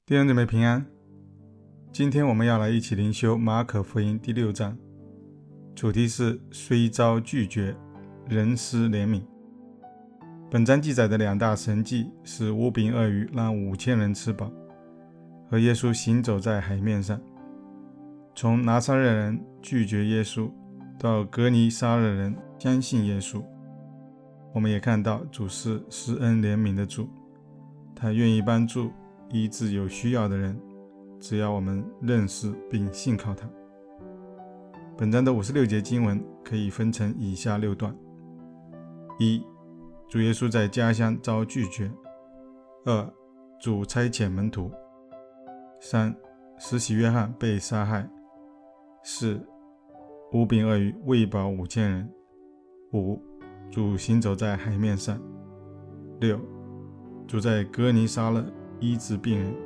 弟兄姊妹平安。今天我们要来一起灵修马可福音第6章，主题是虽遭拒绝，仍施怜悯。本章记载的两大神迹是5饼2鱼让5000人吃饱，和耶稣行走在海面上。从拿撒勒人拒绝耶稣到革尼撒勒人相信耶稣，我们也看到主是施恩怜悯的主，他愿意帮助医治有需要的人，只要我们认识并信靠他。本章的56节经文可以分成以下6段。1. 主耶稣在家乡遭拒绝。2. 主差遣门徒。3. 施洗约翰被杀害。4. 5饼2鱼喂饱5000人。5. 主行走在海面上。6. 主在革尼撒勒医治病人。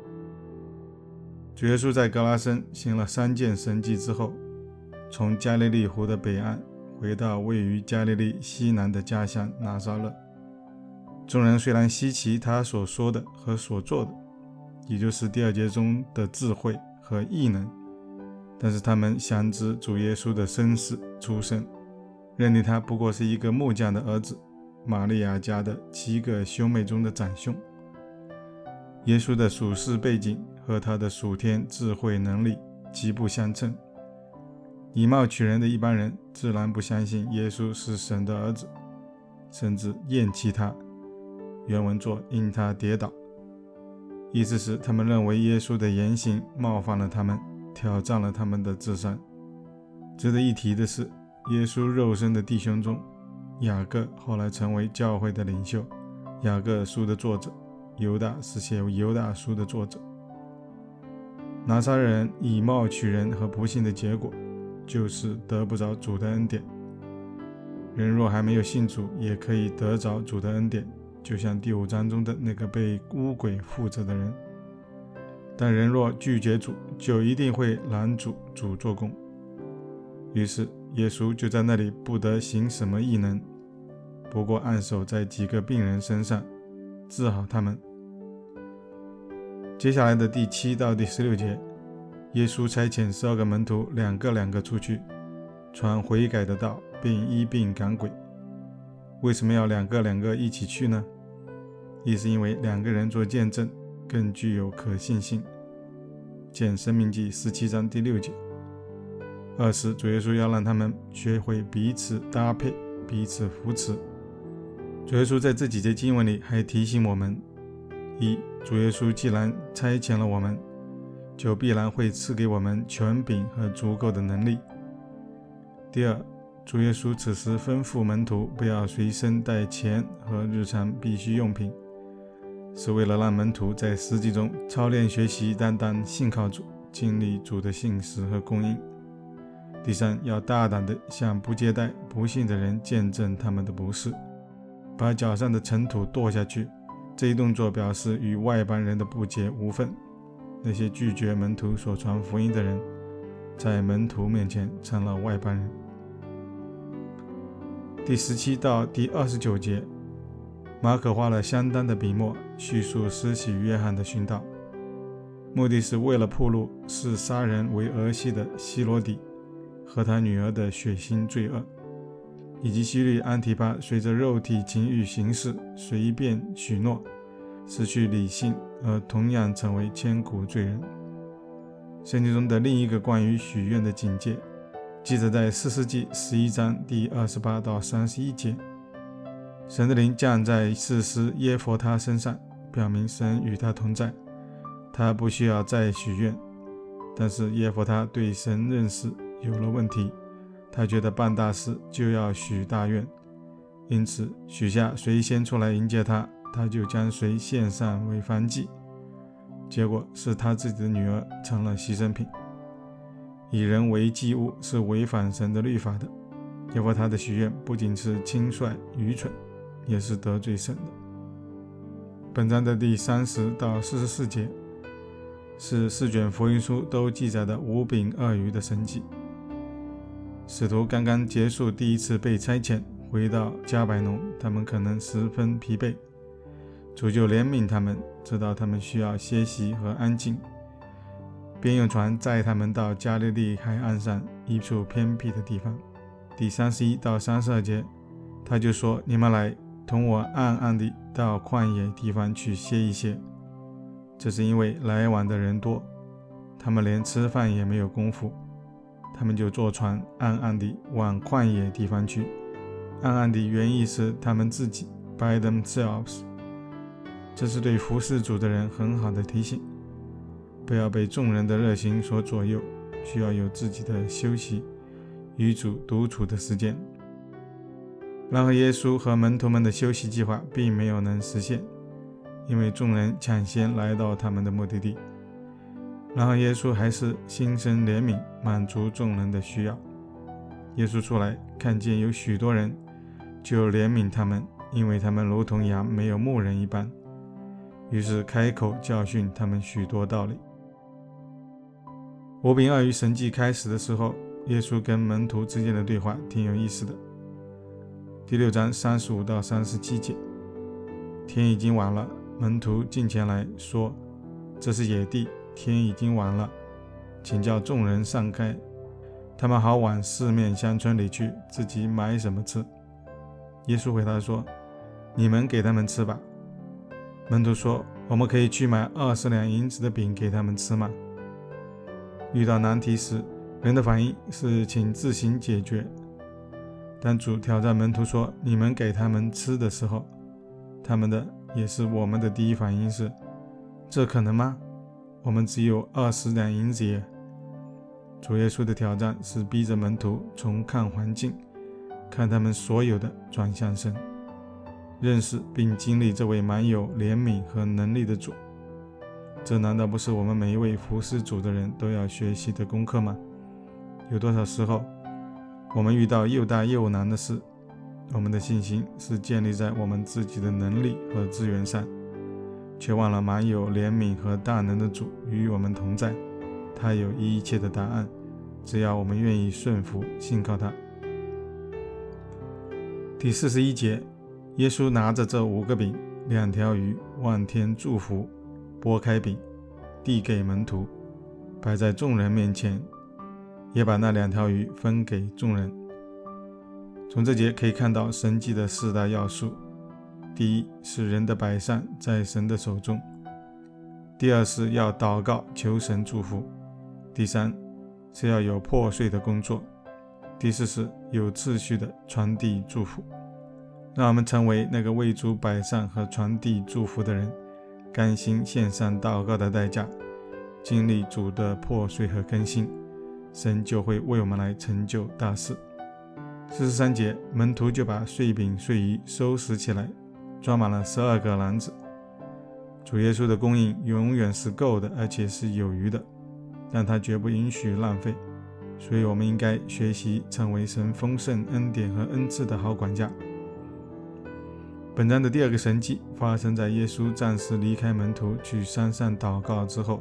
主耶稣在格拉森行了3件神迹之后，从加利利湖的北岸回到位于加利利西南的家乡拿撒勒。众人虽然稀奇他所说的和所做的，也就是第2节中的智慧和异能，但是他们详知主耶稣的身世出身，认定他不过是一个木匠的儿子，玛利亚家的7个兄妹中的长兄。耶稣的属世背景和他的属天智慧能力极不相称，以貌取人的一般人自然不相信耶稣是神的儿子，甚至厌弃他。原文作因他跌倒，意思是他们认为耶稣的言行冒犯了他们，挑战了他们的智商。值得一提的是，耶稣肉身的弟兄中，雅各后来成为教会的领袖，雅各书的作者，犹大是写犹大书的作者。拿撒勒人以貌取人和不幸的结果，就是得不着主的恩典。人若还没有信主，也可以得着主的恩典，就像第5章中的那个被污鬼附着的人。但人若拒绝主，就一定会拦阻主做工。于是耶稣就在那里不得行什么异能，不过按手在几个病人身上，治好他们。接下来的第7到第16节，耶稣差遣12个门徒2个2个出去，传悔改的道，并医病赶鬼。为什么要2个2个一起去呢？亦是因为2个人做见证更具有可信性。见申命记17章第6节。20，主耶稣要让他们学会彼此搭配，彼此扶持。主耶稣在这几节经文里还提醒我们： 1. 主耶稣既然差遣了我们，就必然会赐给我们权柄和足够的能力。第2，主耶稣此时吩咐门徒不要随身带钱和日常必需用品，是为了让门徒在实际中操练学习单单信靠主，经历主的信实和供应。第3，要大胆地向不接待不信的人见证他们的不是，把脚上的尘土跺下去。这一动作表示与外邦人的不洁无分。那些拒绝门徒所传福音的人，在门徒面前成了外邦人。第17到第29节，马可花了相当的笔墨叙述施洗约翰的殉道，目的是为了暴露视杀人为儿戏的希罗底和他女儿的血腥罪恶，以及希律安提帕随着肉体情欲行事，随便许诺，失去理性，而同样成为千古罪人。圣经中的另一个关于许愿的警戒，记载在4世纪11章第28到31节。神的灵降在士师耶弗他身上，表明神与他同在，他不需要再许愿。但是耶弗他对神认识有了问题，他觉得办大事就要许大愿，因此许下谁先出来迎接他，他就将谁献上为燔祭。结果是他自己的女儿成了牺牲品。以人为祭物是违反神的律法的。耶弗他的许愿不仅是轻率愚蠢，也是得罪神的。本章的第30到44节是4卷福音书都记载的5饼2鱼的神迹。使徒刚刚结束第1次被差遣，回到加百农，他们可能十分疲惫。 主就怜悯他们，知道他们需要歇息和安静，便用船载他们到加利利海岸上一处偏僻的地方。第31到32节，他就说：你们来同我暗暗地到旷野地方去歇一歇。这是因为来往的人多，他们连吃饭也没有功夫，他们就坐船暗暗地往旷野地方去。暗暗地原意是他们自己 by themselves， 这是对服侍主的人很好的提醒，不要被众人的热心所左右，需要有自己的休息与主独处的时间。然而耶稣和门徒们的休息计划并没有能实现，因为众人抢先来到他们的目的地。然而耶稣还是心生怜悯，满足众人的需要。耶稣出来看见有许多人，就怜悯他们，因为他们如同羊没有牧人一般，于是开口教训他们许多道理。5饼2鱼神迹开始的时候，耶稣跟门徒之间的对话挺有意思的。第6章35到37节，天已经晚了，门徒进前来说：这是野地，天已经晚了，请叫众人散开，他们好往四面乡村里去，自己买什么吃。耶稣回答说：你们给他们吃吧。门徒说：我们可以去买20两银子的饼给他们吃吗？遇到难题时，人的反应是请自行解决。当主挑战门徒说你们给他们吃的时候，他们的也是我们的第一反应是：这可能吗？我们只有20两银子耶。主耶稣的挑战是逼着门徒从看环境，看他们所有的，转向神，认识并经历这位满有怜悯和能力的主。这难道不是我们每一位服侍主的人都要学习的功课吗？有多少时候我们遇到又大又难的事，我们的信心是建立在我们自己的能力和资源上，却忘了满有怜悯和大能的主与我们同在，他有一切的答案，只要我们愿意顺服信靠他。第41节，耶稣拿着这5个饼2条鱼，望天祝福，拨开饼，递给门徒，摆在众人面前，也把那2条鱼分给众人。从这节可以看到神迹的4大要素：第一是人的摆上在神的手中；第二是要祷告求神祝福；第三是要有破碎的工作；第四是有秩序的传递祝福。让我们成为那个为主摆上和传递祝福的人，甘心献上祷告的代价，经历主的破碎和更新，神就会为我们来成就大事。43节，门徒就把碎饼碎鱼收拾起来，装满了12个篮子。主耶稣的供应永远是够的，而且是有余的，但他绝不允许浪费，所以我们应该学习成为神丰盛恩典和恩赐的好管家。本章的第2个神迹发生在耶稣暂时离开门徒去山上祷告之后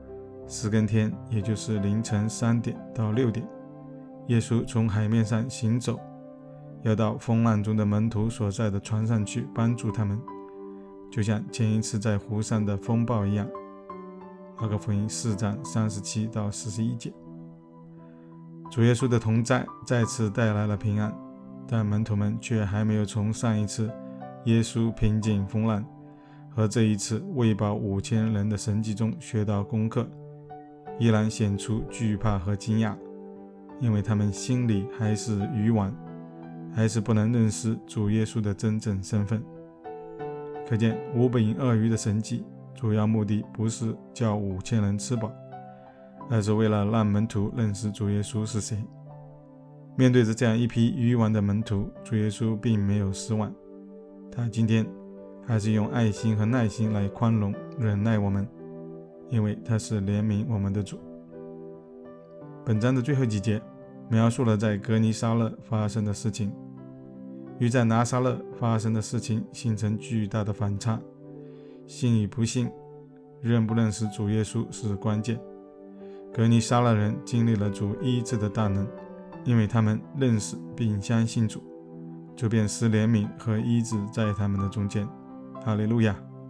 ，4更天，也就是凌晨3点到6点，耶稣从海面上行走，要到风浪中的门徒所在的船上去帮助他们，就像前一次在湖上的风暴一样。马可福音4章37到41节。主耶稣的同在再次带来了平安，但门徒们却还没有从上一次耶稣平静风浪和这一次喂饱5000人的神迹中学到功课，依然显出惧怕和惊讶，因为他们心里还是愚顽，还是不能认识主耶稣的真正身份。可见5饼2鱼的神迹主要目的不是叫5000人吃饱，而是为了让门徒认识主耶稣是谁。面对着这样一批愚顽的门徒，主耶稣并没有失望，他今天还是用爱心和耐心来宽容忍耐我们，因为他是怜悯我们的主。本章的最后几节描述了在格尼撒勒发生的事情，与在拿撒勒发生的事情形成巨大的反差。信与不信，认不认识主耶稣是关键。格尼撒勒人经历了主医治的大能，因为他们认识并相信主，就便施怜悯和医治在他们的中间。哈利路亚。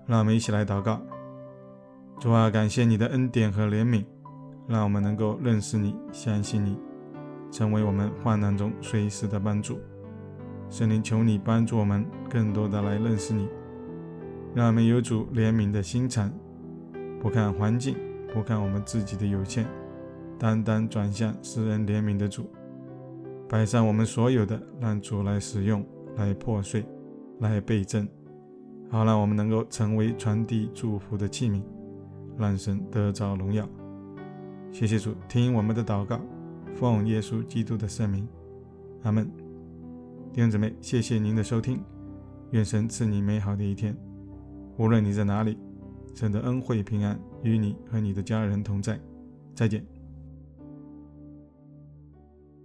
让我们一起来祷告。主啊，感谢你的恩典和怜悯，让我们能够认识你，相信你，成为我们患难中随时的帮助。圣灵，求你帮助我们更多的来认识你，让我们有主怜悯的心肠，不看环境，不看我们自己的有限，单单转向施恩怜悯的主，摆上我们所有的，让主来使用，来破碎，来倍增，好让我们能够成为传递祝福的器皿，让神得着荣耀。谢谢主，听我们的祷告，奉耶稣基督的圣名，阿们。弟兄姊妹，谢谢您的收听，愿神赐你美好的一天。无论你在哪里，神的恩惠平安与你和你的家人同在。再见。